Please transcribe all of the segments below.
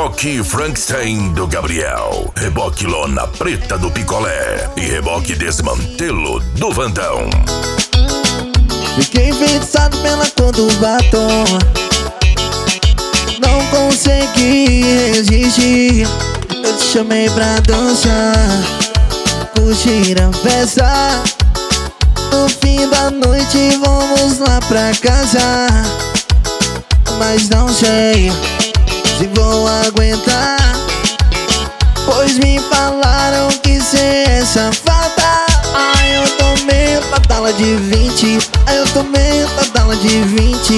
Reboque Frankenstein do Gabriel, reboque lona preta do Picolé e reboque desmantelo do Vandão. Fiquei enfeitiçado pela cor do batom, não consegui resistir. Eu te chamei pra dançar, curtir a festa. No fim da noite vamos lá pra casa, mas não sei se vou aguentar, pois me falaram que cê é safada. Ai, eu tomei badala de 20, ai, eu tomei badala de 20,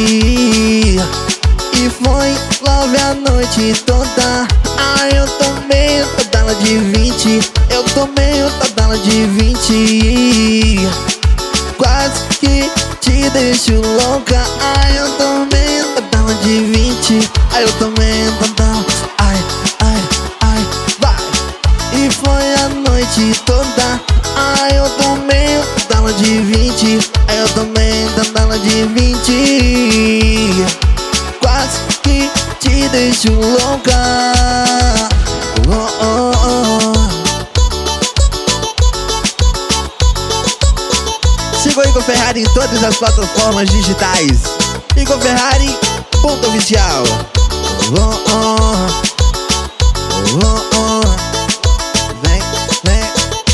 e foi love a noite toda. Ai, eu tomei badala de 20, eu tomei badala de 20, quase que te deixo louca. Ai, eu tomei badala de 20, ai, eu tomei badala, ai, ai, ai, vai. E foi a noite toda. Ai, eu tomei badala de 20, ai, eu tomei badala de 20, quase que te deixo louca. Oh, oh, oh. Siga o Igor Ferrari em todas as plataformas digitais. Igor Ferrari, ponto oficial. Oh, oh. Oh, oh. Vem, vem.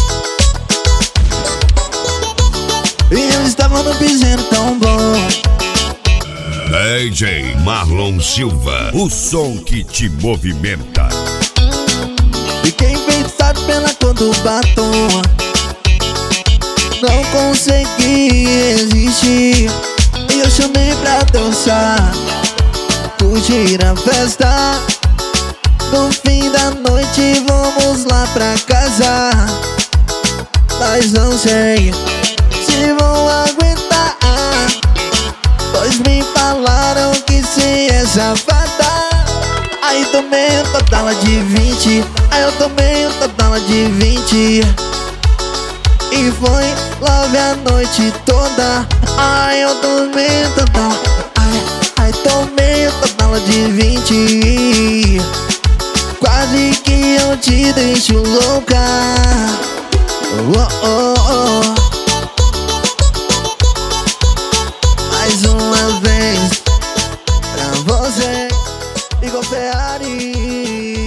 E eu estava no piseiro tão bom. DJ Marlon Silva, o som que te movimenta. Fiquei enfeitiçado pela cor do batom, não consegui resistir. E eu chamei pra dançar, curtir a festa. No fim da noite vamos lá pra casa, mas não sei se vou aguentar, pois me falaram que cê é safada. Aí tomei badala de 20, aí eu tomei badala de 20, e foi love a noite toda. Ai, eu tomei badala, ai, ai, tomei badala de 20, quase que eu te deixo louca. Oh, oh, oh. Mais uma vez pra você, Igor Ferrari.